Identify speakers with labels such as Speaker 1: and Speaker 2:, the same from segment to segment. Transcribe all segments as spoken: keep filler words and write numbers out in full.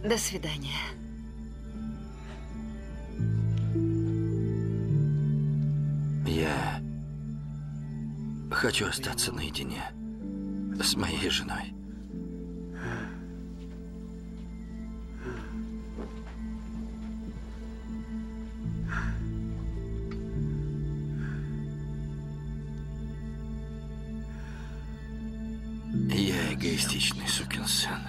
Speaker 1: До свидания.
Speaker 2: Я хочу остаться наедине с моей женой. Я эгоистичный сукин сын.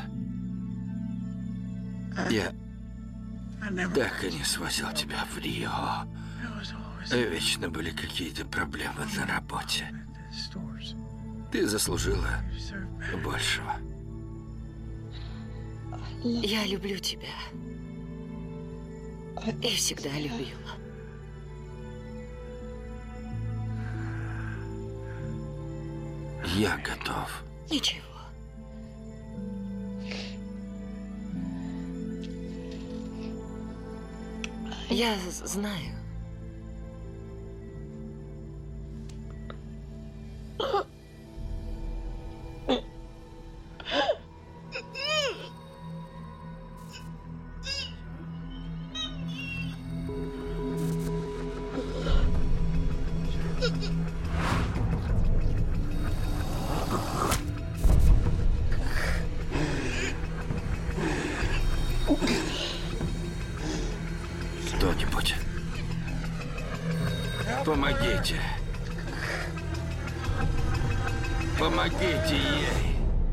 Speaker 2: Я так и не свозил тебя в Рио. Вечно были какие-то проблемы на работе. Ты заслужила большего.
Speaker 1: Я люблю тебя. И всегда любила.
Speaker 2: Я готов.
Speaker 1: Ничего. Я знаю.
Speaker 2: Кто-нибудь, помогите. Помогите ей.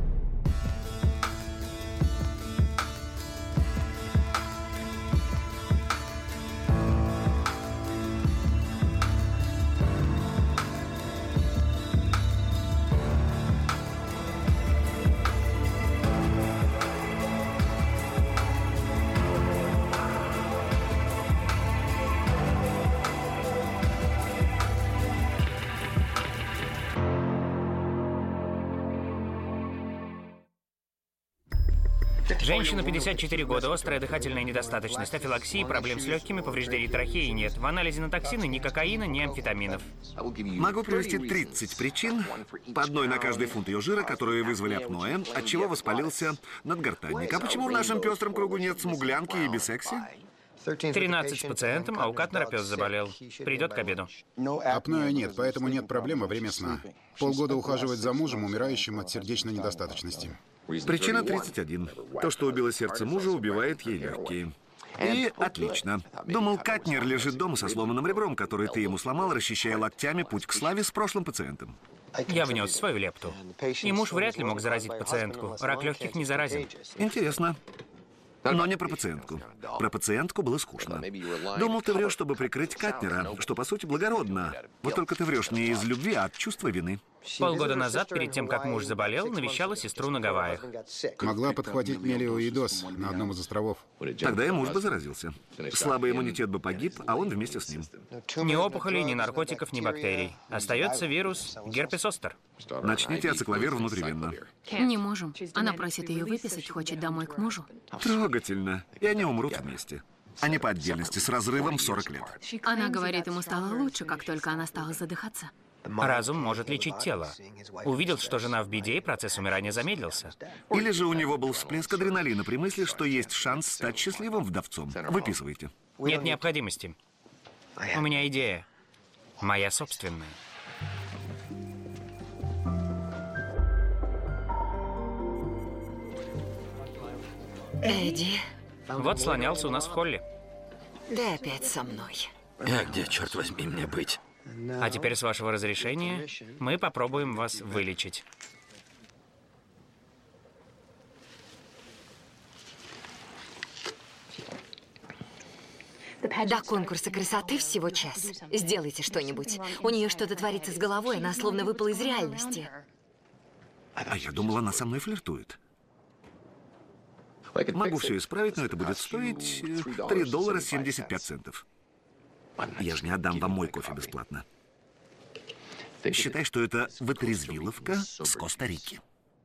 Speaker 3: Женщина, пятьдесят четыре года, острая дыхательная недостаточность, афилаксии, проблем с легкими, повреждений трахеи нет. В анализе на токсины ни кокаина, ни амфетаминов.
Speaker 4: Могу привести тридцать причин, по одной на каждый фунт ее жира, которые вызвали апноэ, от чего воспалился надгортанник. А почему в нашем пестром кругу нет смуглянки и бисекси?
Speaker 3: тринадцать с пациентом, а у Катнера пес заболел. Придет к обеду.
Speaker 5: Апноэ нет, поэтому нет проблем во время сна. Полгода ухаживает за мужем, умирающим от сердечной недостаточности.
Speaker 4: Причина тридцать один. То, что убило сердце мужа, убивает ей легкие. И отлично. Думал, Катнер лежит дома со сломанным ребром, который ты ему сломал, расчищая локтями путь к славе с прошлым пациентом.
Speaker 3: Я внес свою лепту. И муж вряд ли мог заразить пациентку. Рак легких не заразен.
Speaker 4: Интересно. Но не про пациентку. Про пациентку было скучно. Думал, ты врешь, чтобы прикрыть Катнера, что, по сути, благородно. Вот только ты врешь не из любви, а от чувства вины.
Speaker 3: Полгода назад, перед тем, как муж заболел, навещала сестру на Гавайях.
Speaker 5: Могла подхватить мелиоидоз на одном из островов.
Speaker 4: Тогда и муж бы заразился. Слабый иммунитет бы погиб, а он вместе с ним.
Speaker 3: Ни опухолей, ни наркотиков, ни бактерий. Остается вирус герпес-зостер.
Speaker 4: Начните ацикловир внутривенно.
Speaker 6: Не можем. Она просит ее выписать, хочет домой к мужу.
Speaker 4: Трогательно. И они умрут вместе. А не по отдельности, с разрывом в сорок лет.
Speaker 6: Она говорит, ему стало лучше, как только она стала задыхаться.
Speaker 3: Разум может лечить тело. Увидел, что жена в беде, и процесс умирания замедлился.
Speaker 4: Или же у него был всплеск адреналина при мысли, что есть шанс стать счастливым вдовцом. Выписывайте.
Speaker 3: Нет необходимости. У меня идея. Моя собственная.
Speaker 1: Эдди.
Speaker 3: Вот слонялся у нас в холле.
Speaker 1: Да опять со мной.
Speaker 2: А где, черт возьми, мне быть?
Speaker 3: А теперь, с вашего разрешения, мы попробуем вас вылечить.
Speaker 1: До конкурса красоты всего час. Сделайте что-нибудь. У нее что-то творится с головой, она словно выпала из реальности.
Speaker 4: А я думала, она со мной флиртует. Могу все исправить, но это будет стоить три доллара семьдесят пять центов. Я же не отдам вам мой кофе бесплатно. Считай, что это вытрезвиловка с Коста-Рики.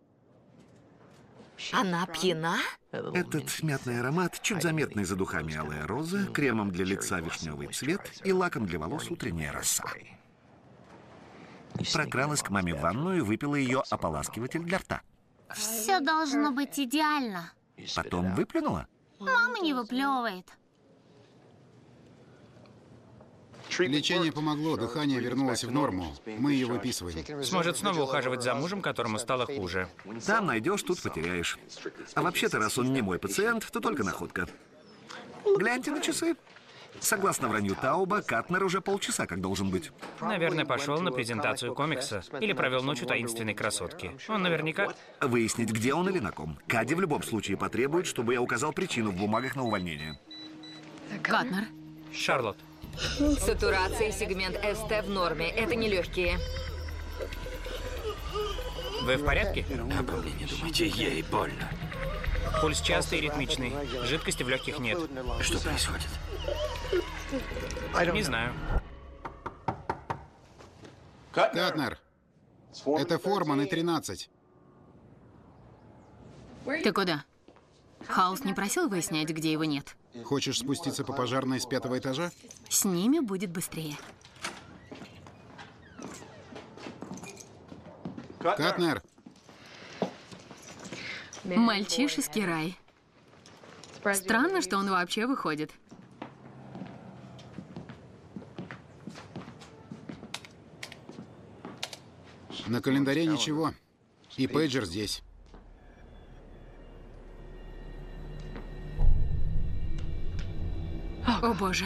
Speaker 1: Она пьяна?
Speaker 4: Этот мятный аромат чуть заметный за духами алая роза, кремом для лица вишневый цвет и лаком для волос утренняя роса. Прокралась к маме в ванную и выпила ее ополаскиватель для рта.
Speaker 7: Все должно быть идеально.
Speaker 4: Потом выплюнула.
Speaker 6: Мама не выплевывает.
Speaker 5: Лечение помогло, дыхание вернулось в норму. Мы ее выписываем.
Speaker 3: Сможет снова ухаживать за мужем, которому стало хуже.
Speaker 4: Там найдешь, тут потеряешь. А вообще-то, раз он не мой пациент, то только находка. Гляньте на часы. Согласно вранью Тауба, Катнер уже полчаса как должен быть.
Speaker 3: Наверное, пошел на презентацию комикса. Или провел ночь у таинственной красотки. Он наверняка...
Speaker 4: Выяснить, где он или на ком. Кади в любом случае потребует, чтобы я указал причину в бумагах на увольнение.
Speaker 6: Катнер.
Speaker 3: Шарлотт.
Speaker 1: Сатурация и сегмент СТ в норме. Это не легкие.
Speaker 3: Вы в порядке?
Speaker 2: Обо мне не думайте, ей больно.
Speaker 3: Пульс частый и ритмичный. Жидкости в легких нет.
Speaker 2: Что происходит?
Speaker 3: Не знаю.
Speaker 5: Катнер, это Форман и тринадцать.
Speaker 6: Ты куда? Хаус не просил выяснять, где его нет?
Speaker 5: Хочешь спуститься по пожарной с пятого этажа?
Speaker 6: С ними будет быстрее.
Speaker 5: Катнер,
Speaker 6: Мальчишеский рай. Странно, что он вообще выходит.
Speaker 5: на календаре ничего. И пейджер здесь.
Speaker 6: О боже.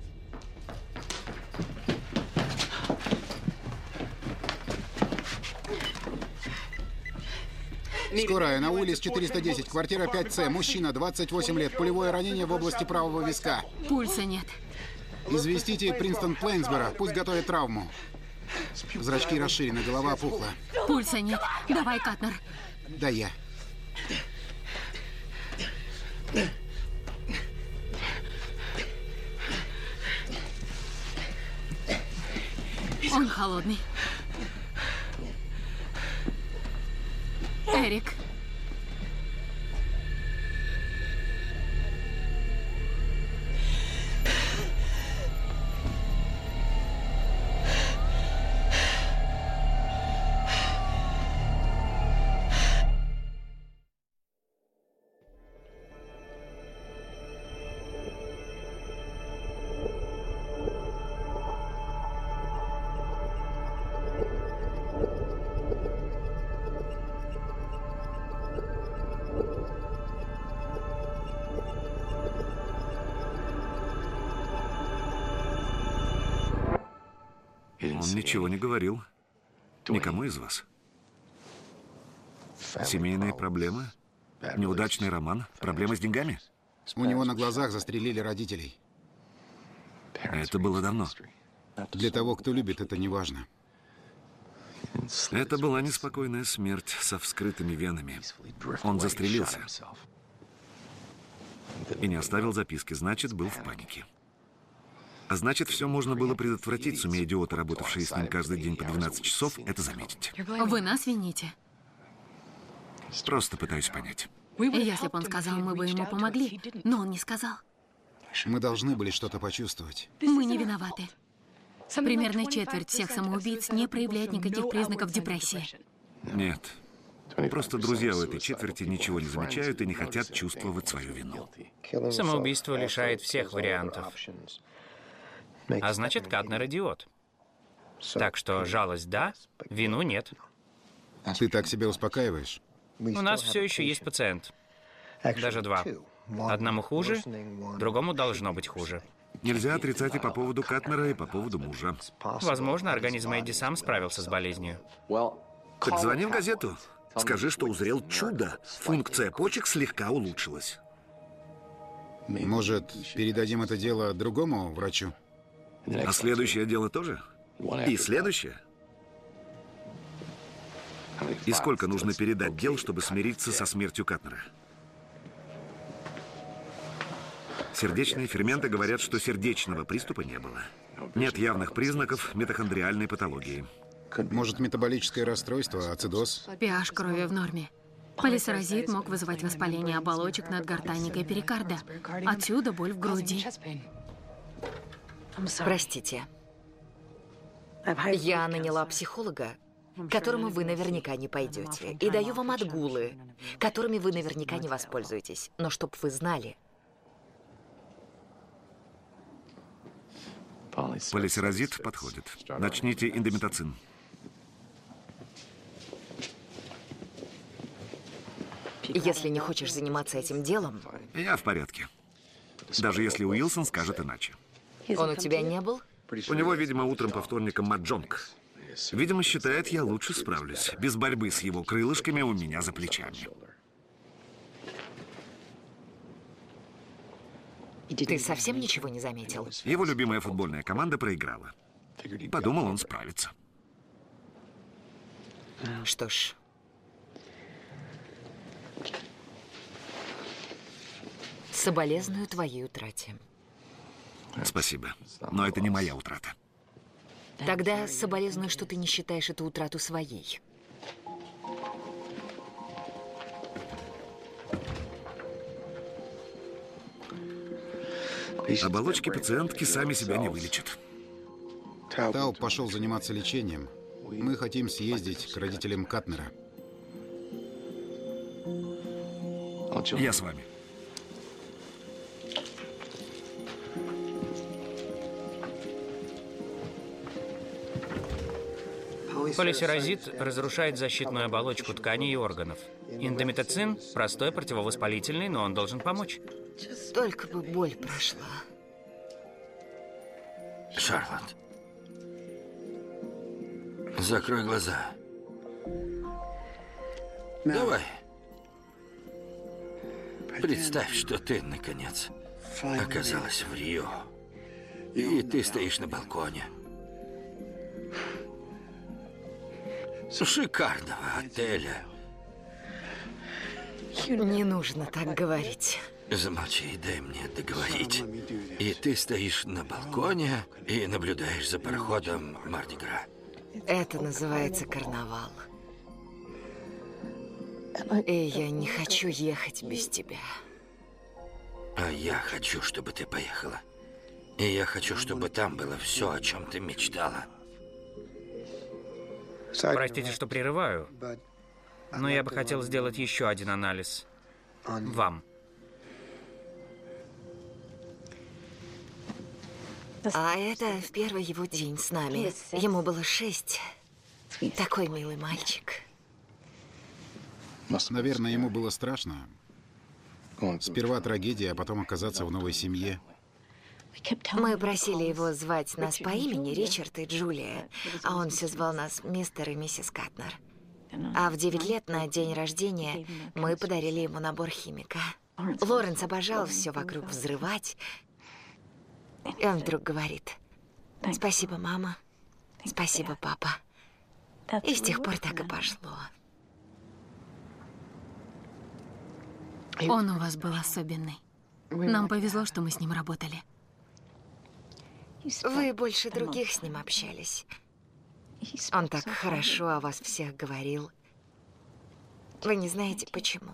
Speaker 5: Скорая, на улице четыреста десять, квартира пять С, мужчина, двадцать восемь лет, пулевое ранение в области правого виска.
Speaker 6: Пульса нет.
Speaker 5: Известите Принстон Плейнсборо, пусть готовит травму. Зрачки расширены, голова опухла.
Speaker 6: Пульса нет. Давай, Катнер.
Speaker 5: Да я.
Speaker 6: Он холодный. Эрик.
Speaker 4: Он ничего не говорил. Никому из вас. Семейные проблемы? Неудачный роман? Проблемы с деньгами?
Speaker 5: У него на глазах застрелили родителей.
Speaker 4: Это было давно.
Speaker 5: Для того, кто любит, это не важно.
Speaker 4: Это была неспокойная смерть со вскрытыми венами. Он застрелился. И не оставил записки, значит, был в панике. А значит, все можно было предотвратить, сумея идиоты, работавшие с ним каждый день по двенадцать часов, это заметить.
Speaker 6: Вы нас вините.
Speaker 4: Просто пытаюсь понять.
Speaker 6: Если бы он сказал, мы бы ему помогли. Но он не сказал.
Speaker 5: Мы должны были что-то почувствовать.
Speaker 6: Мы не виноваты. Примерно четверть всех самоубийц не проявляет никаких признаков депрессии.
Speaker 4: Нет. Просто друзья в этой четверти ничего не замечают и не хотят чувствовать свою вину.
Speaker 3: Самоубийство лишает всех вариантов. А значит, Катнер идиот. Так что жалость да, вину нет.
Speaker 5: Ты так себя успокаиваешь?
Speaker 3: У нас все еще есть пациент. Даже два. Одному хуже, другому должно быть хуже.
Speaker 4: Нельзя отрицать и по поводу Катнера, и по поводу мужа.
Speaker 3: Возможно, организм Эдди сам справился с болезнью.
Speaker 4: Так звони в газету. Скажи, что узрел чудо. Функция почек слегка улучшилась.
Speaker 5: Может, передадим это дело другому врачу?
Speaker 4: А следующее дело тоже? И следующее? И сколько нужно передать дел, чтобы смириться со смертью Катнера? Сердечные ферменты говорят, что сердечного приступа не было. Нет явных признаков митохондриальной патологии.
Speaker 5: Может, метаболическое расстройство, ацидоз?
Speaker 6: пэ аш крови в норме. Полисаразит мог вызывать воспаление оболочек надгортанника и перикарда. Отсюда боль в груди.
Speaker 1: Простите. Я наняла психолога, к которому вы наверняка не пойдете. И даю вам отгулы, которыми вы наверняка не воспользуетесь. Но чтоб вы знали,
Speaker 4: Полисерозит подходит. Начните индомитоцин.
Speaker 1: Если не хочешь заниматься этим делом...
Speaker 4: Я в порядке. Даже если Уилсон скажет иначе.
Speaker 1: Он у тебя не был?
Speaker 4: У него, видимо, утром по вторникам маджонг. Видимо, считает, я лучше справлюсь. Без борьбы с его крылышками у меня за плечами.
Speaker 1: Ты совсем ничего не заметил?
Speaker 4: Его любимая футбольная команда проиграла. Подумал, он справится.
Speaker 1: Что ж... Соболезную твоей утрате.
Speaker 4: Спасибо. Но это не моя утрата.
Speaker 1: Тогда соболезную, что ты не считаешь эту утрату своей.
Speaker 4: Оболочки пациентки сами себя не вылечат.
Speaker 5: Тауп пошел заниматься лечением. Мы хотим съездить к родителям Катнера.
Speaker 4: Я с вами.
Speaker 3: Полисерозит разрушает защитную оболочку тканей и органов. Индомитоцин – простой противовоспалительный, но он должен помочь.
Speaker 1: Только бы боль прошла.
Speaker 2: Шарлотт, закрой глаза. Давай. Представь, что ты, наконец, оказалась в Рио. И ты стоишь на балконе шикарного отеля.
Speaker 1: Не нужно так говорить.
Speaker 2: Замолчи и дай мне договорить. И ты стоишь на балконе и наблюдаешь за пароходом Марди-Гра.
Speaker 1: Это называется карнавал. И я не хочу ехать без тебя.
Speaker 2: А я хочу, чтобы ты поехала. И я хочу, чтобы там было все, о чем ты мечтала.
Speaker 3: Простите, что прерываю, но я бы хотел сделать еще один анализ. Вам.
Speaker 1: А это в первый его день с нами. Ему было шесть. Такой милый мальчик.
Speaker 5: Наверное, ему было страшно. Сперва трагедия, а потом оказаться в новой семье.
Speaker 1: Мы просили его звать нас по имени Ричард и Джулия, а он все звал нас мистер и миссис Катнер. А в девять лет на день рождения мы подарили ему набор химика. Лоренс обожал все вокруг взрывать. И он вдруг говорит: «Спасибо, мама. Спасибо, папа». И с тех пор так и пошло.
Speaker 6: Он у вас был особенный. Нам повезло, что мы с ним работали.
Speaker 1: Вы больше других с ним общались. Он так хорошо о вас всех говорил. Вы не знаете, почему?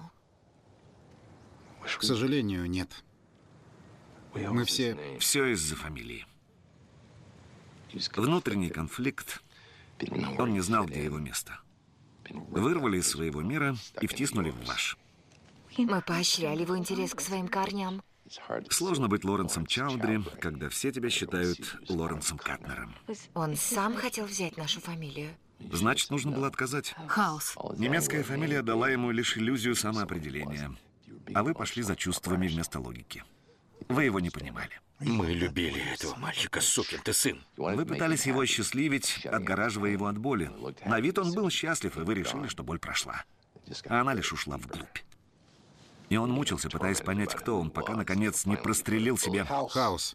Speaker 5: К сожалению, нет. Мы все...
Speaker 4: Все из-за фамилии. Внутренний конфликт. Он не знал, где его место. Вырвали из своего мира и втиснули в ваш.
Speaker 1: Мы поощряли его интерес к своим корням.
Speaker 4: Сложно быть Лоренсом Чаудри, когда все тебя считают Лоренсом Катнером.
Speaker 1: Он сам хотел взять нашу фамилию.
Speaker 4: Значит, нужно было отказать.
Speaker 6: Хаос.
Speaker 4: Немецкая фамилия дала ему лишь иллюзию самоопределения. А вы пошли за чувствами вместо логики. Вы его не понимали.
Speaker 2: Мы любили этого мальчика, сукин ты сын.
Speaker 4: Вы пытались его осчастливить, отгораживая его от боли. На вид он был счастлив, и вы решили, что боль прошла. А она лишь ушла вглубь. И он мучился, пытаясь понять, кто он, пока, наконец, не прострелил себе...
Speaker 5: Хаос.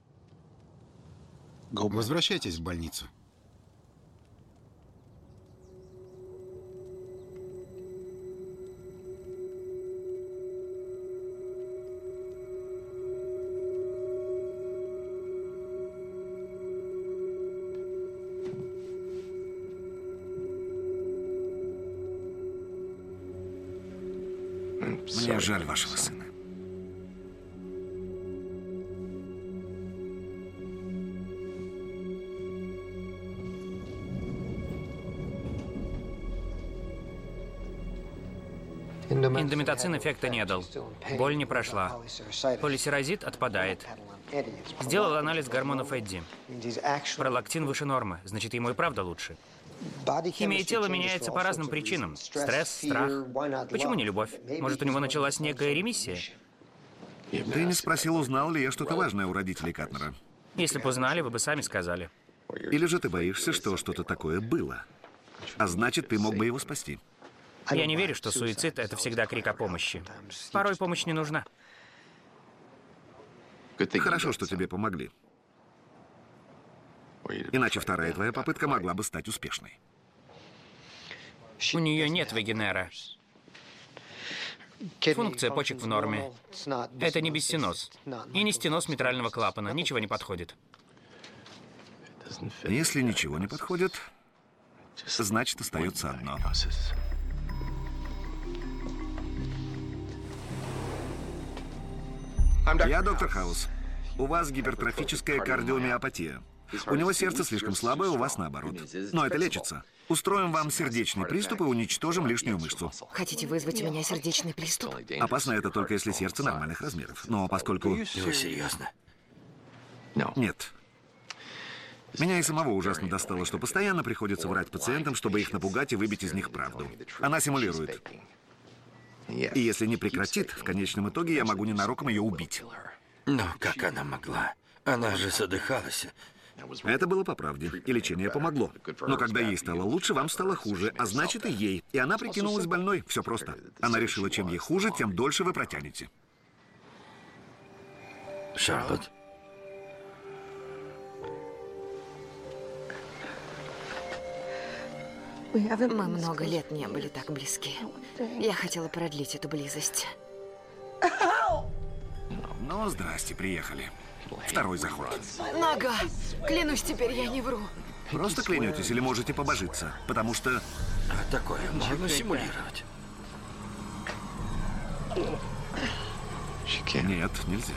Speaker 5: Возвращайтесь в больницу.
Speaker 4: Мне жаль вашего сына.
Speaker 3: Индомитоцин эффекта не дал. Боль не прошла. Полисерозит отпадает. Сделал анализ гормонов Эдди. Пролактин выше нормы, значит, ему и правда лучше. Химия тела меняется по разным причинам. Стресс, страх. Почему не любовь? Может, у него началась некая ремиссия?
Speaker 4: Ты не спросил, узнал ли я что-то важное у родителей Катнера.
Speaker 3: Если бы узнали, вы бы сами сказали.
Speaker 4: Или же ты боишься, что что-то такое было? А значит, ты мог бы его спасти.
Speaker 3: Я не верю, что суицид — это всегда крик о помощи. Порой помощь не нужна.
Speaker 4: Хорошо, что тебе помогли. Иначе вторая твоя попытка могла бы стать успешной.
Speaker 3: У нее нет вегенера. Функция почек в норме. Это не биссиноз. И не стеноз митрального клапана. Ничего не подходит.
Speaker 4: Если ничего не подходит, значит, остается одно. Я доктор Хаус. У вас гипертрофическая кардиомиопатия. У него сердце слишком слабое, у вас наоборот. Но это лечится. Устроим вам сердечный приступ и уничтожим лишнюю мышцу.
Speaker 1: Хотите вызвать у меня сердечный приступ?
Speaker 4: Опасно это только если сердце нормальных размеров. Но поскольку...
Speaker 2: Вы серьезно?
Speaker 4: Нет. Меня и самого ужасно достало, что постоянно приходится врать пациентам, чтобы их напугать и выбить из них правду. Она симулирует. И если не прекратит, в конечном итоге я могу ненароком ее убить.
Speaker 2: Но как она могла? Она же задыхалась.
Speaker 4: Это было по правде, и лечение помогло. Но когда ей стало лучше, вам стало хуже, а значит и ей. И она прикинулась больной. Все просто. Она решила, чем ей хуже, тем дольше вы протянете.
Speaker 2: Шарлотт?
Speaker 1: Мы много лет не были так близки. Я хотела продлить эту близость.
Speaker 4: Ну, здрасте, приехали. Второй заход.
Speaker 1: Нога! Клянусь, теперь я не вру.
Speaker 4: Просто клянетесь или можете побожиться, потому что...
Speaker 2: А такое можно симулировать?
Speaker 4: Нет, нельзя.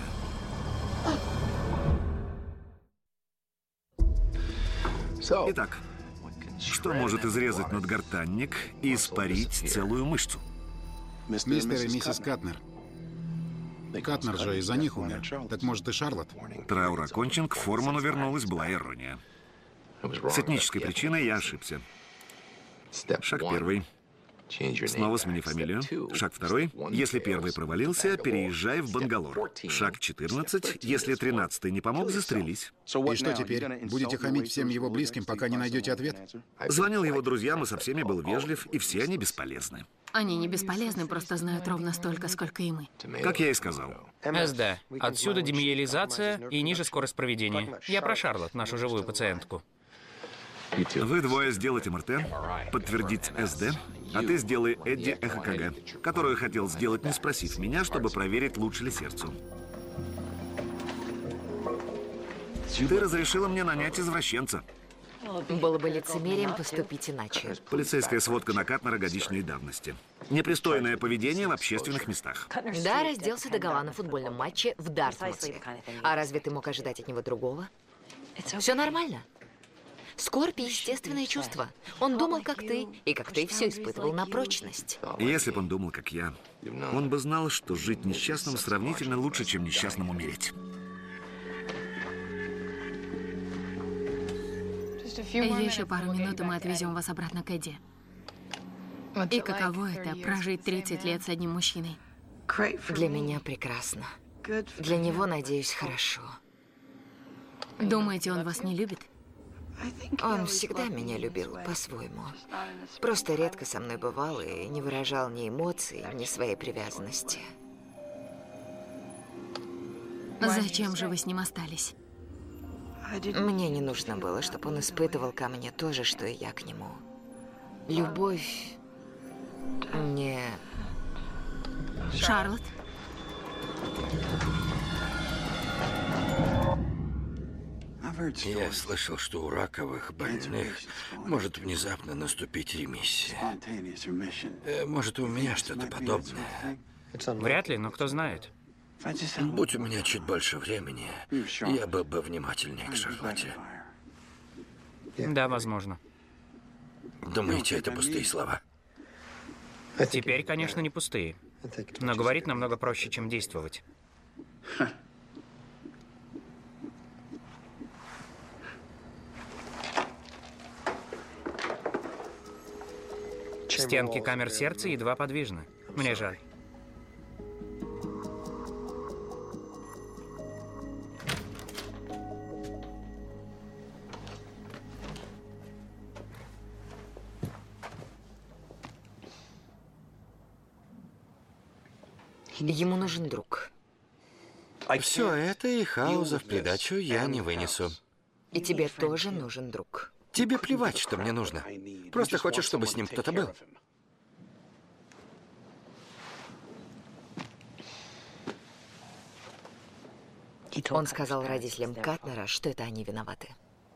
Speaker 4: Итак, что может изрезать надгортанник и испарить целую мышцу?
Speaker 5: Мистер и миссис Катнер. Катнер же из-за них умер. Так может и Шарлотт?
Speaker 4: Траур окончен, к Форману вернулась, была ирония. С этнической причиной я ошибся. Шаг первый. Снова смени фамилию. Шаг второй. Если первый провалился, переезжай в Бангалор. Шаг четырнадцать. Если тринадцатый не помог, застрелись.
Speaker 5: И что теперь? Будете хамить всем его близким, пока не найдете ответ?
Speaker 4: Звонил его друзьям и со всеми был вежлив, и все они бесполезны.
Speaker 6: Они не бесполезны, просто знают ровно столько, сколько и мы.
Speaker 4: Как я и сказал.
Speaker 3: СД. Отсюда демиелизация и ниже скорость проведения. Я про Шарлотт, нашу живую пациентку.
Speaker 4: Вы двое сделайте МРТ, подтвердить СД, а ты сделай Эдди ЭХКГ, которую хотел сделать, не спросив меня, чтобы проверить, лучше ли сердцу. Ты разрешила мне нанять извращенца.
Speaker 1: Было бы лицемерием поступить иначе.
Speaker 4: Полицейская сводка на Катнера годичной давности. Непристойное поведение в общественных местах.
Speaker 1: Да, разделся догола на футбольном матче в Дартмуте. А разве ты мог ожидать от него другого? Все нормально. Скорбь — естественное чувство. Он думал, как ты, и как ты все испытывал на прочность.
Speaker 4: Если бы он думал, как я, он бы знал, что жить несчастным сравнительно лучше, чем несчастным умереть.
Speaker 6: Еще пару минут, и мы отвезем вас обратно к Эдди. И каково это — прожить тридцать лет с одним мужчиной?
Speaker 1: Для меня прекрасно. Для него, надеюсь, хорошо.
Speaker 6: Думаете, он вас не любит?
Speaker 1: Он всегда меня любил по-своему. Просто редко со мной бывал и не выражал ни эмоций, ни своей привязанности.
Speaker 6: Зачем же вы с ним остались?
Speaker 1: Мне не нужно было, чтобы он испытывал ко мне то же, что и я к нему. Любовь мне...
Speaker 6: Шарлотт?
Speaker 2: Я слышал, что у раковых больных может внезапно наступить ремиссия. Э, Может, у меня что-то подобное.
Speaker 3: Вряд ли, но кто знает.
Speaker 2: Будь у меня чуть больше времени, я был бы внимательнее к Шарлотте.
Speaker 3: Да, возможно.
Speaker 2: Думаете, это пустые слова?
Speaker 3: Теперь, конечно, не пустые. Но говорить намного проще, чем действовать. Стенки камер сердца едва подвижны. Мне жаль.
Speaker 1: Ему нужен друг.
Speaker 2: Все это и Хауза в придачу я не вынесу.
Speaker 1: И тебе тоже нужен друг.
Speaker 2: Тебе плевать, что мне нужно. Просто хочешь, чтобы с ним кто-то был.
Speaker 1: Он сказал родителям Катнера, что это они виноваты.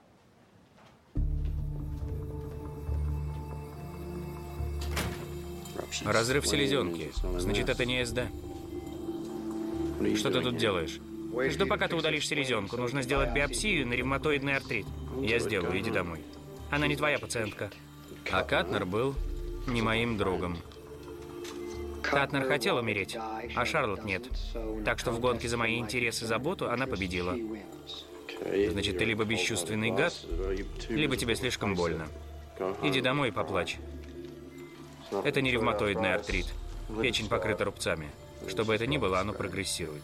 Speaker 3: Разрыв селезенки. Значит, это не СД. Что ты тут делаешь? Жду, пока ты удалишь селезенку. Нужно сделать биопсию на ревматоидный артрит. Я сделаю, иди домой. Она не твоя пациентка. А Катнер был не моим другом. Катнер хотел умереть, а Шарлотт нет. Так что в гонке за мои интересы и заботу она победила. Значит, ты либо бесчувственный гад, либо тебе слишком больно. Иди домой и поплачь. Это не ревматоидный артрит. Печень покрыта рубцами. Что бы это ни было, оно прогрессирует.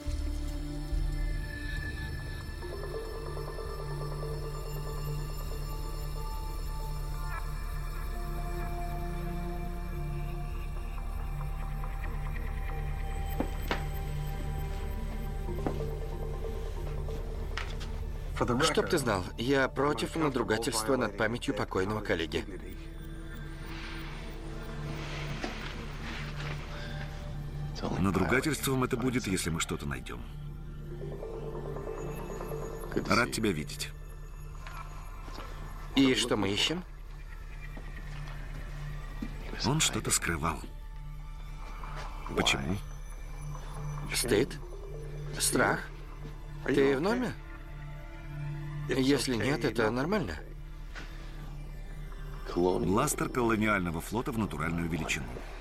Speaker 2: Чтоб ты знал, я против надругательства над памятью покойного коллеги.
Speaker 4: Надругательством это будет, если мы что-то найдем. Рад тебя видеть.
Speaker 2: И что мы ищем?
Speaker 4: Он что-то скрывал. Почему?
Speaker 2: Стыд? Страх? Ты в норме? Если нет, это нормально.
Speaker 4: Бластер колониального флота в натуральную величину.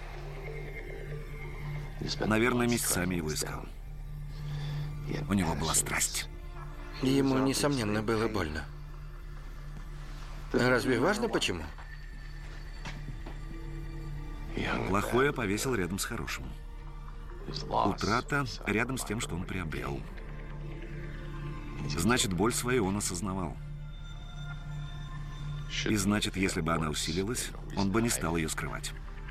Speaker 4: Наверное, месяцами его искал. У него была страсть.
Speaker 2: Ему, несомненно, было больно. Разве важно, почему?
Speaker 4: Плохое повесил рядом с хорошим. Утрата рядом с тем, что он приобрел. Значит, боль свою он осознавал. И значит, если бы она усилилась, он бы не стал ее скрывать.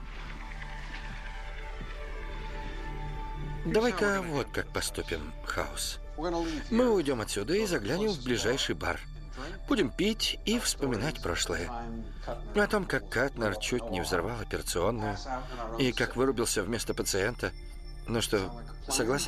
Speaker 2: Давай-ка вот как поступим, Хаус. Мы уйдем отсюда и заглянем в ближайший бар. Будем пить и вспоминать прошлое. О том, как Катнер чуть не взорвал операционную, и как вырубился вместо пациента. Ну что, согласен?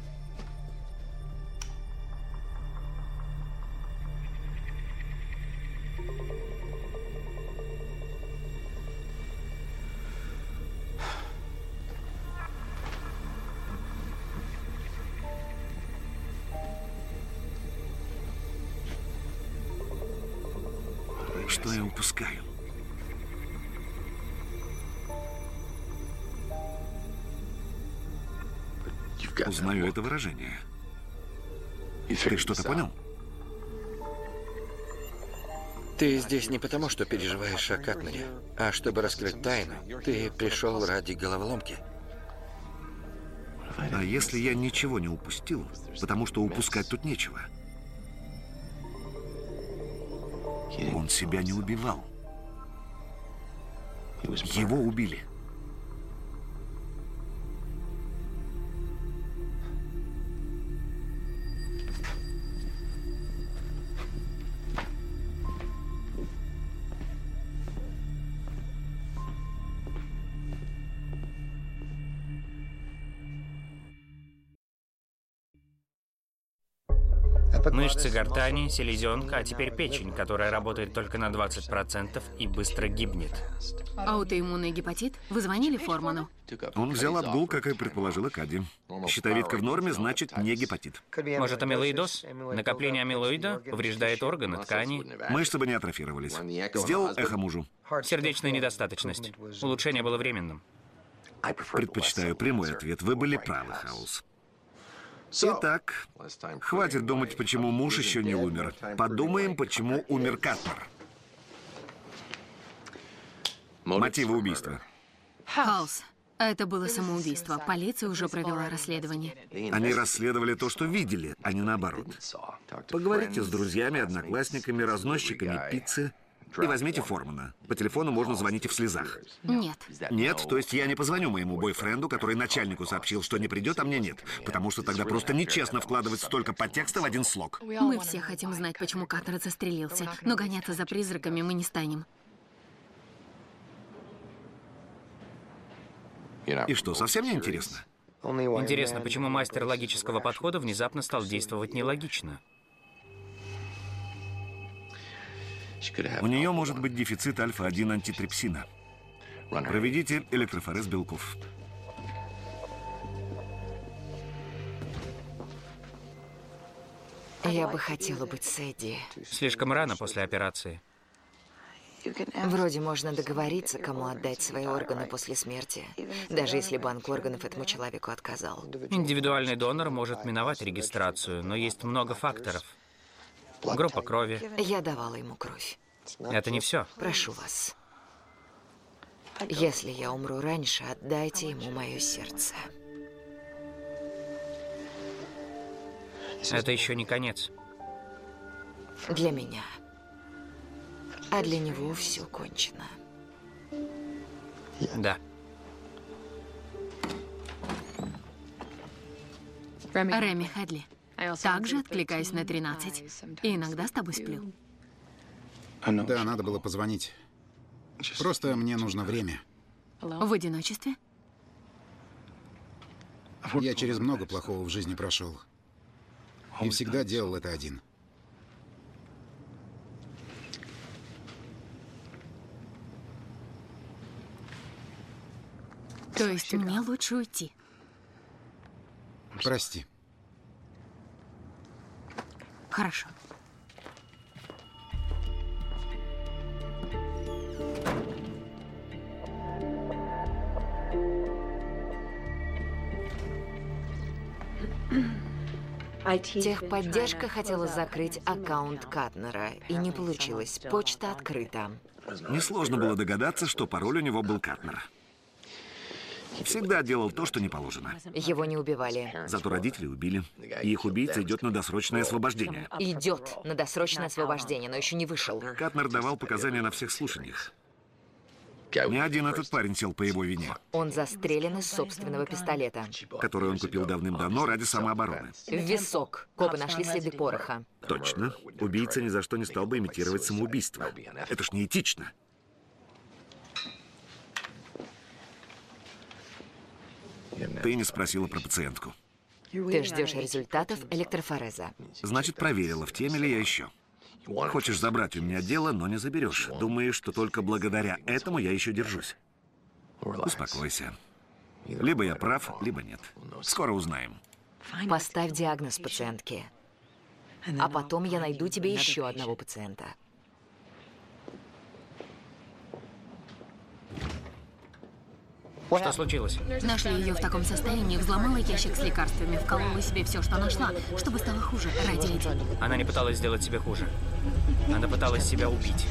Speaker 4: Что я упускаю? Узнаю это выражение. Ты что-то понял?
Speaker 2: Ты здесь не потому, что переживаешь о Катнере, а чтобы раскрыть тайну. Ты пришел ради головоломки.
Speaker 4: А если я ничего не упустил, потому что упускать тут нечего? Он себя не убивал. Его убили.
Speaker 3: Мышцы гортани, селезенка, а теперь печень, которая работает только на двадцать процентов и быстро гибнет.
Speaker 6: Аутоиммунный гепатит? Вы звонили Форману?
Speaker 4: Он взял отгул, как и предположила Кадди. Щитовидка в норме, значит, не гепатит.
Speaker 3: Может, амилоидоз? Накопление амилоида повреждает органы, ткани.
Speaker 4: Мышцы бы не атрофировались. Сделал эхо мужу.
Speaker 3: Сердечная недостаточность. Улучшение было временным.
Speaker 4: Предпочитаю прямой ответ. Вы были правы, Хаус. Итак, хватит думать, почему муж еще не умер. Подумаем, почему умер Катнер. Мотивы убийства.
Speaker 6: Хаус. Это было самоубийство. Полиция уже провела расследование.
Speaker 4: Они расследовали то, что видели, а не наоборот. Поговорите с друзьями, одноклассниками, разносчиками пиццы и возьмите Формана. По телефону можно звонить и в слезах.
Speaker 6: Нет.
Speaker 4: Нет? То есть я не позвоню моему бойфренду, который начальнику сообщил, что не придет, а мне нет. Потому что тогда просто нечестно вкладывать столько подтекста в один слог.
Speaker 6: Мы все хотим знать, почему Катнер застрелился, но гоняться за призраками мы не станем.
Speaker 4: И что, совсем не интересно?
Speaker 3: Интересно, почему мастер логического подхода внезапно стал действовать нелогично?
Speaker 4: У нее может быть дефицит альфа один антитрипсина. Проведите электрофорез белков.
Speaker 1: Я бы хотела быть с Эдди.
Speaker 3: Слишком рано после операции.
Speaker 1: Вроде можно договориться, кому отдать свои органы после смерти, даже если банк органов этому человеку отказал.
Speaker 3: Индивидуальный донор может миновать регистрацию, но есть много факторов. Группа крови.
Speaker 1: Я давала ему кровь.
Speaker 3: Это не все.
Speaker 1: Прошу вас. Если я умру раньше, отдайте ему мое сердце.
Speaker 3: Это еще не конец.
Speaker 1: Для меня. А для него все кончено.
Speaker 3: Да.
Speaker 6: Реми Хедли. Также откликаюсь на тринадцать. И иногда с тобой сплю.
Speaker 5: Да, надо было позвонить. Просто мне нужно время.
Speaker 6: В одиночестве?
Speaker 5: Я через много плохого в жизни прошел. И всегда делал это один.
Speaker 6: То есть мне лучше уйти?
Speaker 5: Прости.
Speaker 6: Хорошо.
Speaker 1: Техподдержка хотела закрыть аккаунт Катнера, и не получилось. Почта открыта.
Speaker 4: Несложно было догадаться, что пароль у него был Катнер. Всегда делал то, что не положено.
Speaker 1: Его не убивали.
Speaker 4: Зато родители убили. И их убийца идет на досрочное освобождение.
Speaker 1: Идет на досрочное освобождение, но еще не вышел.
Speaker 4: Катнер давал показания на всех слушаниях. Не один этот парень сел по его вине.
Speaker 1: Он застрелен из собственного пистолета,
Speaker 4: который он купил давным-давно ради самообороны.
Speaker 1: В висок. Копы нашли следы пороха.
Speaker 4: Точно. Убийца ни за что не стал бы имитировать самоубийство. Это ж неэтично. Ты не спросила про пациентку.
Speaker 1: Ты ждешь результатов электрофореза.
Speaker 4: Значит, проверила, в теме ли я еще. Хочешь забрать у меня дело, но не заберешь. Думаешь, что только благодаря этому я еще держусь. Успокойся. Либо я прав, либо нет. Скоро узнаем.
Speaker 1: Поставь диагноз пациентке. А потом я найду тебе еще одного пациента.
Speaker 3: Что случилось?
Speaker 6: Нашли ее в таком состоянии, взломала ящик с лекарствами, вколола себе все, что нашла, чтобы стало хуже ради Эдди.
Speaker 3: Она не пыталась сделать себе хуже. Она пыталась себя убить.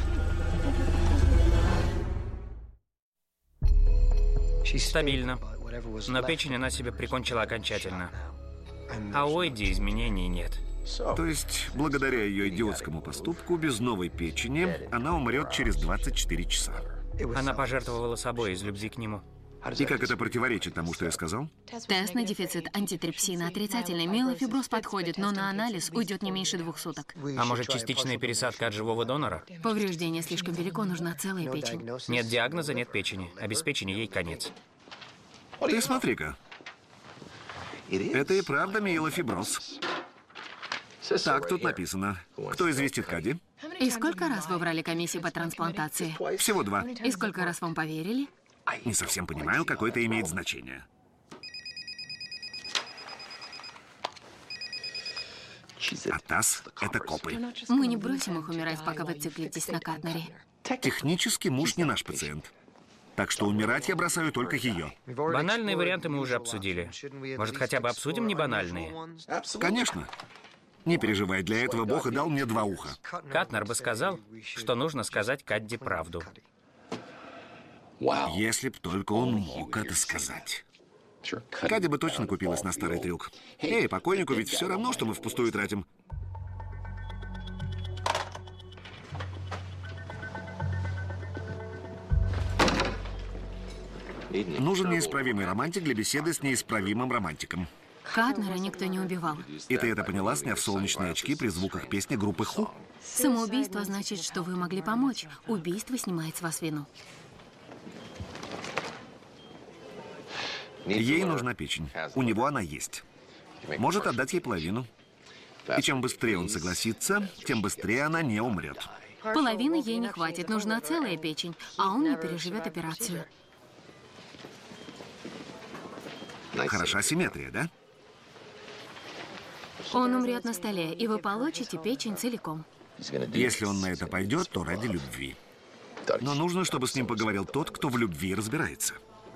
Speaker 3: Стабильно. Но печень она себе прикончила окончательно. А у Эдди изменений нет.
Speaker 4: То есть, благодаря ее идиотскому поступку, без новой печени, она умрет через двадцать четыре часа.
Speaker 3: Она пожертвовала собой из любви к нему.
Speaker 4: И как это противоречит тому, что я сказал?
Speaker 6: Тест на дефицит антитрипсина отрицательный. Миелофиброз подходит, но на анализ уйдет не меньше двух суток.
Speaker 3: А может, частичная пересадка от живого донора?
Speaker 6: Повреждение слишком велико, нужна целая печень.
Speaker 3: Нет диагноза, нет печени. Обеспечение ей конец.
Speaker 4: Ты смотри-ка. Это и правда миелофиброз. Так тут написано. Кто известит Кадди?
Speaker 6: И сколько раз вы врали комиссии по трансплантации?
Speaker 4: Всего два.
Speaker 6: И сколько раз вам поверили?
Speaker 4: Не совсем понимаю, какое это имеет значение. А ТАСС — это копы.
Speaker 6: Мы не бросим их умирать, пока вы циклитесь на Катнере.
Speaker 4: Технически муж не наш пациент. Так что умирать я бросаю только ее.
Speaker 3: Банальные варианты мы уже обсудили. Может, хотя бы обсудим небанальные?
Speaker 4: Конечно. Не переживай, для этого Бог и дал мне два уха.
Speaker 3: Катнер бы сказал, что нужно сказать Кадди правду.
Speaker 4: Если б только он мог это сказать. Кадди бы точно купилась на старый трюк. Эй, покойнику ведь все равно, что мы впустую тратим. Нужен неисправимый романтик для беседы с неисправимым романтиком.
Speaker 6: Катнера никто не убивал.
Speaker 4: И ты это поняла, сняв солнечные очки при звуках песни группы Ху?
Speaker 6: Самоубийство значит, что вы могли помочь. Убийство снимает с вас вину.
Speaker 4: Ей нужна печень. У него она есть. Может отдать ей половину. И чем быстрее он согласится, тем быстрее она не умрет.
Speaker 6: Половины ей не хватит, нужна целая печень, а он не переживет операцию.
Speaker 4: Хороша симметрия, да?
Speaker 6: Он умрет на столе, и вы получите печень целиком.
Speaker 4: Если он на это пойдет, то ради любви. Но нужно, чтобы с ним поговорил тот, кто в любви разбирается.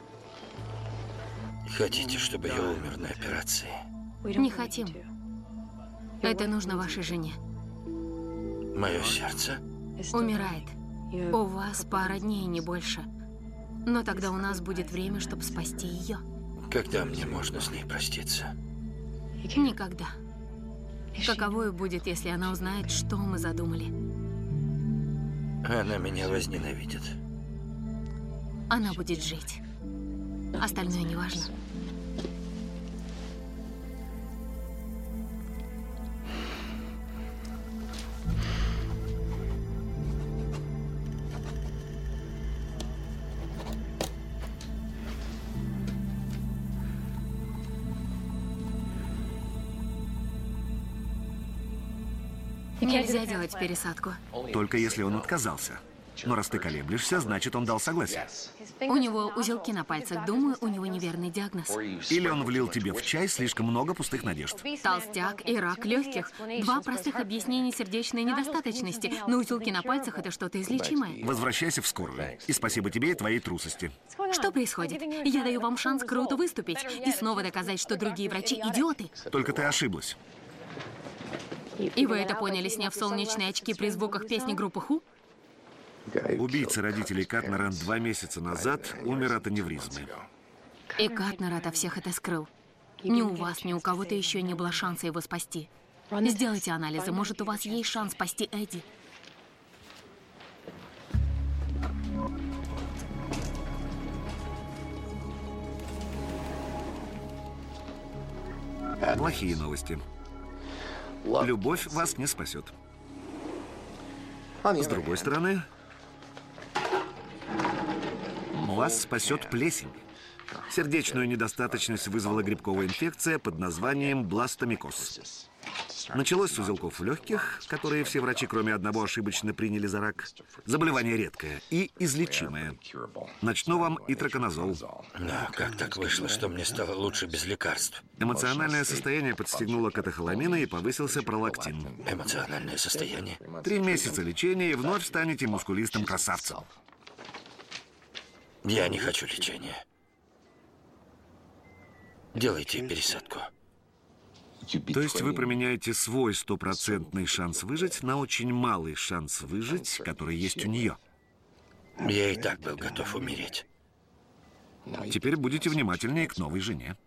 Speaker 2: Хотите, чтобы я умер на операции?
Speaker 6: Не хотим. Это нужно вашей жене.
Speaker 2: Мое сердце?
Speaker 6: Умирает. У вас пара дней, не больше. Но тогда у нас будет время, чтобы спасти ее.
Speaker 2: Когда мне можно с ней проститься?
Speaker 6: Никогда. Каково будет, если она узнает, что мы задумали?
Speaker 2: Она меня возненавидит.
Speaker 6: Она будет жить. Остальное не важно. Нельзя делать пересадку.
Speaker 4: Только если он отказался. Но раз ты колеблешься, значит, он дал согласие.
Speaker 6: У него узелки на пальцах. Думаю, у него неверный диагноз.
Speaker 4: Или он влил тебе в чай слишком много пустых надежд.
Speaker 6: Толстяк и рак легких. Два простых объяснения сердечной недостаточности. Но узелки на пальцах – это что-то излечимое.
Speaker 4: Возвращайся в скорую. И спасибо тебе и твоей трусости.
Speaker 6: Что происходит? Я даю вам шанс круто выступить и снова доказать, что другие врачи – идиоты.
Speaker 4: Только ты ошиблась.
Speaker 6: И вы это поняли, сняв солнечные очки при звуках песни группы Ху?
Speaker 4: Убийца родителей Катнера два месяца назад умер от аневризмы.
Speaker 6: И Катнер ото всех это скрыл. Ни у вас, ни у кого-то еще не было шанса его спасти. Сделайте анализы, может, у вас есть шанс спасти Эдди.
Speaker 4: Плохие новости. Любовь вас не спасет. С другой стороны, вас спасет плесень. Сердечную недостаточность вызвала грибковая инфекция под названием бластомикоз. Началось с узелков в легких, которые все врачи, кроме одного, ошибочно приняли за рак. Заболевание редкое и излечимое. Начну вам итроконазол.
Speaker 2: Но как так вышло, что мне стало лучше без лекарств?
Speaker 4: Эмоциональное состояние подстегнуло катехоламина и повысился пролактин.
Speaker 2: Эмоциональное состояние?
Speaker 4: Три месяца лечения, и вновь станете мускулистым красавцем.
Speaker 2: Я не хочу лечения. Делайте пересадку.
Speaker 4: То есть вы променяете свой стопроцентный шанс выжить на очень малый шанс выжить, который есть у нее.
Speaker 2: Я и так был готов умереть.
Speaker 4: Теперь будете внимательнее к новой жене.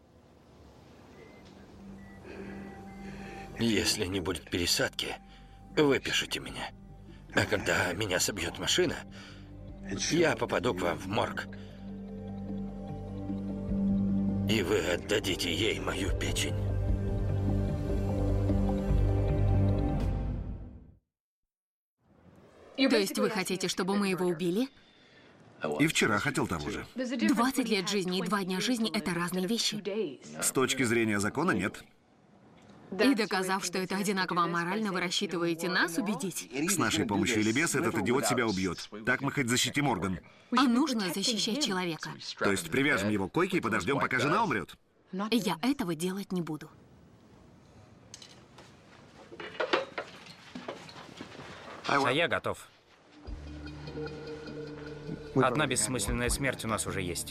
Speaker 2: Если не будет пересадки, выпишите меня. А когда меня собьет машина, я попаду к вам в морг. И вы отдадите ей мою печень.
Speaker 6: То есть вы хотите, чтобы мы его убили?
Speaker 4: И вчера хотел того же.
Speaker 6: двадцать лет жизни и два дня жизни – это разные вещи.
Speaker 4: С точки зрения закона, нет.
Speaker 6: И доказав, что это одинаково аморально, вы рассчитываете нас убедить?
Speaker 4: С нашей помощью или без, этот идиот себя убьет. Так мы хоть защитим орган.
Speaker 6: А нужно защищать человека.
Speaker 4: То есть привяжем его к койке и подождем, пока жена умрет?
Speaker 6: Я этого делать не буду.
Speaker 3: А я готов. Одна бессмысленная смерть у нас уже есть.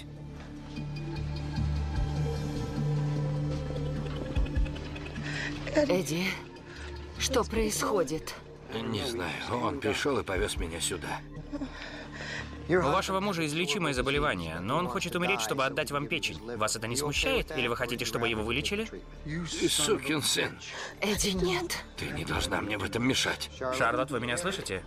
Speaker 1: Эдди, что происходит?
Speaker 2: Не знаю. Он пришел и повез меня сюда.
Speaker 3: У вашего мужа излечимое заболевание, но он хочет умереть, чтобы отдать вам печень. Вас это не смущает? Или вы хотите, чтобы его вылечили?
Speaker 2: Ты сукин сын.
Speaker 1: Эдди, нет.
Speaker 2: Ты не должна мне в этом мешать.
Speaker 3: Шарлотт, вы меня слышите?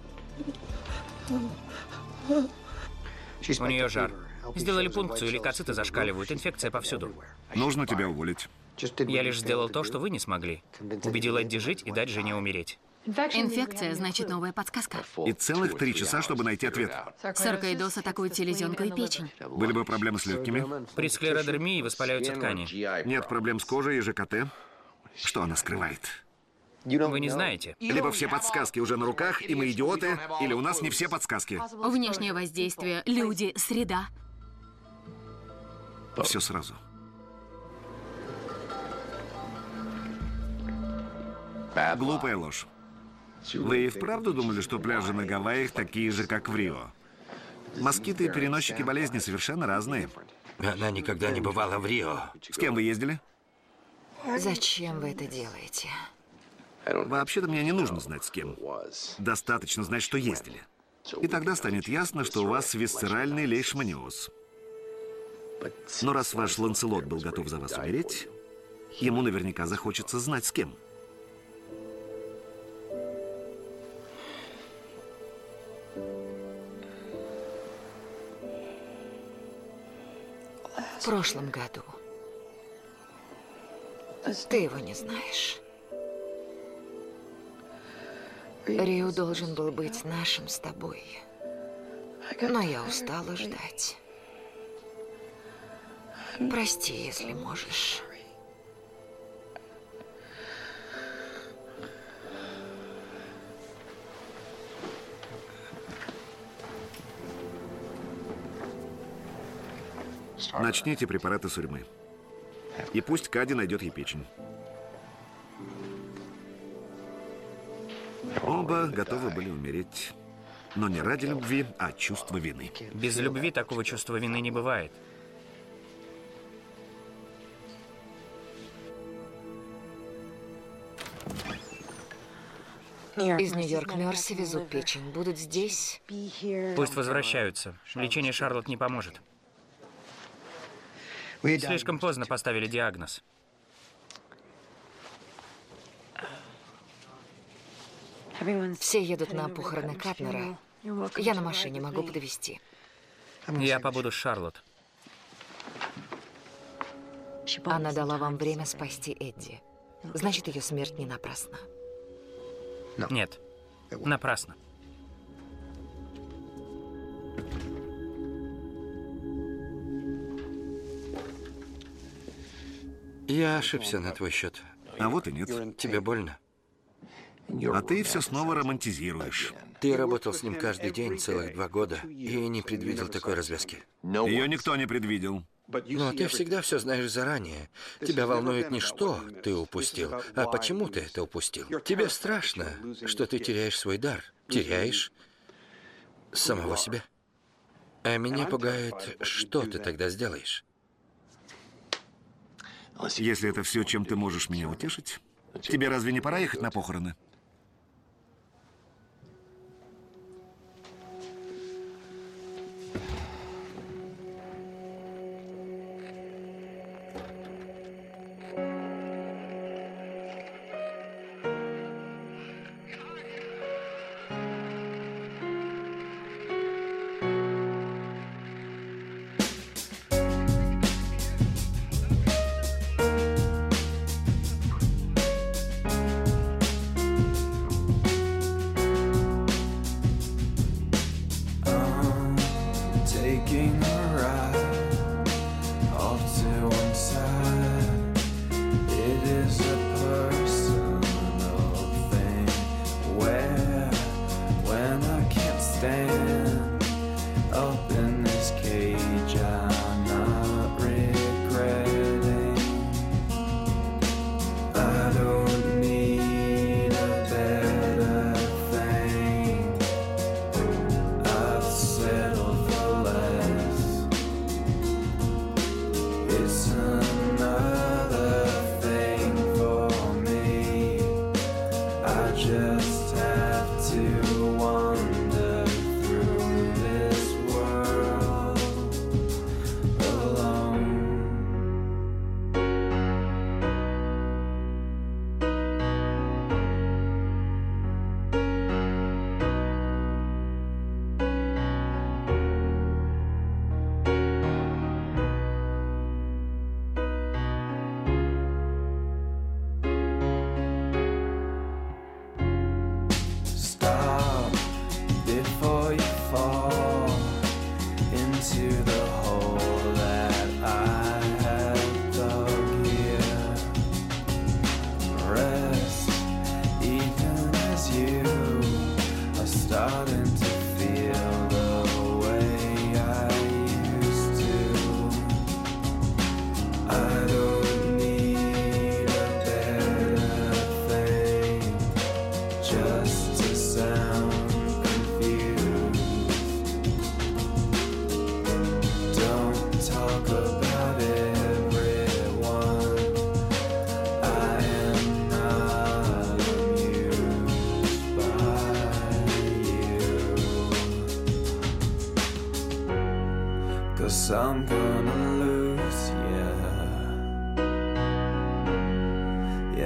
Speaker 3: У нее жар. Сделали пункцию, лейкоциты зашкаливают, инфекция повсюду.
Speaker 4: Нужно тебя уволить.
Speaker 3: Я лишь сделал то, что вы не смогли. Убедил Эдди жить и дать жене умереть.
Speaker 6: Инфекция, значит, новая подсказка.
Speaker 4: И целых три часа, чтобы найти ответ.
Speaker 6: Саркоидоз атакует селезенку и печень.
Speaker 4: Были бы проблемы с легкими?
Speaker 3: При склеродермии воспаляются ткани.
Speaker 4: Нет проблем с кожей и ЖКТ? Что она скрывает?
Speaker 3: Вы не знаете.
Speaker 4: Либо все подсказки уже на руках, и мы идиоты, или у нас не все подсказки.
Speaker 6: Внешнее воздействие, люди, среда.
Speaker 4: Все сразу. Глупая ложь. Вы и вправду думали, что пляжи на Гавайях такие же, как в Рио? Москиты и переносчики болезни совершенно разные.
Speaker 2: Она никогда не бывала в Рио.
Speaker 4: С кем вы ездили?
Speaker 1: Зачем вы это делаете?
Speaker 4: Вообще-то мне не нужно знать, с кем. Достаточно знать, что ездили. И тогда станет ясно, что у вас висцеральный лейшманиоз. Но раз ваш Ланселот был готов за вас умереть, ему наверняка захочется знать, с кем.
Speaker 1: В прошлом году. Ты его не знаешь. Рио должен был быть нашим с тобой. Но я устала ждать. Прости, если можешь.
Speaker 4: Начните препараты сурьмы. И пусть Кади найдет ей печень. Оба готовы были умереть. Но не ради любви, а от чувства вины.
Speaker 3: Без любви такого чувства вины не бывает.
Speaker 1: Из Нью-Йорк-Мерси везут печень. Будут здесь.
Speaker 3: Пусть возвращаются. Лечение Шарлотт не поможет. Слишком поздно поставили диагноз.
Speaker 1: Все едут на похороны Катнера. Я на машине могу подвезти.
Speaker 3: Я побуду с Шарлотт.
Speaker 1: Она дала вам время спасти Эдди. Значит, ее смерть не напрасна.
Speaker 3: Нет, напрасно.
Speaker 2: Я ошибся на твой счет.
Speaker 4: А вот и нет.
Speaker 2: Тебе больно?
Speaker 4: А ты все снова романтизируешь.
Speaker 2: Ты работал с ним каждый день целых два года и не предвидел такой развязки.
Speaker 4: Ее никто не предвидел.
Speaker 2: Но ты всегда все знаешь заранее. Тебя волнует не что ты упустил, а почему ты это упустил. Тебе страшно, что ты теряешь свой дар. Теряешь самого себя. А меня пугает, что ты тогда сделаешь.
Speaker 4: Если это все, чем ты можешь меня утешить, тебе разве не пора ехать на похороны?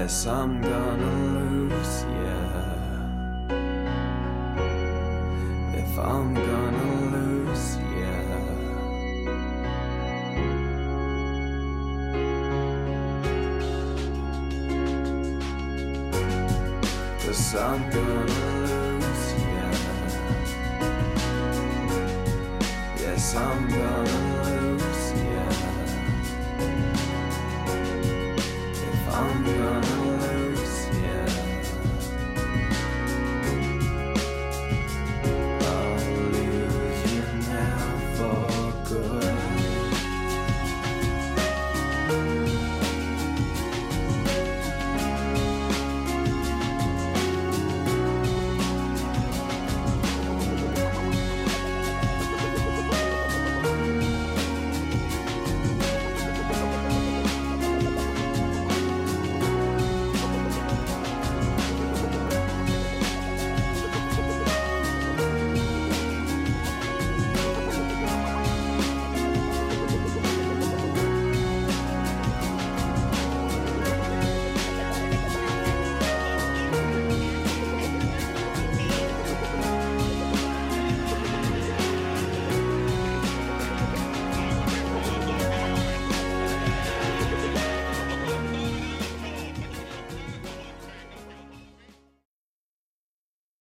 Speaker 7: Yes, I'm gonna lose, yeah. If I'm gonna lose, yeah. Cause I'm gonna lose, yeah. Yes, I'm gonna lose.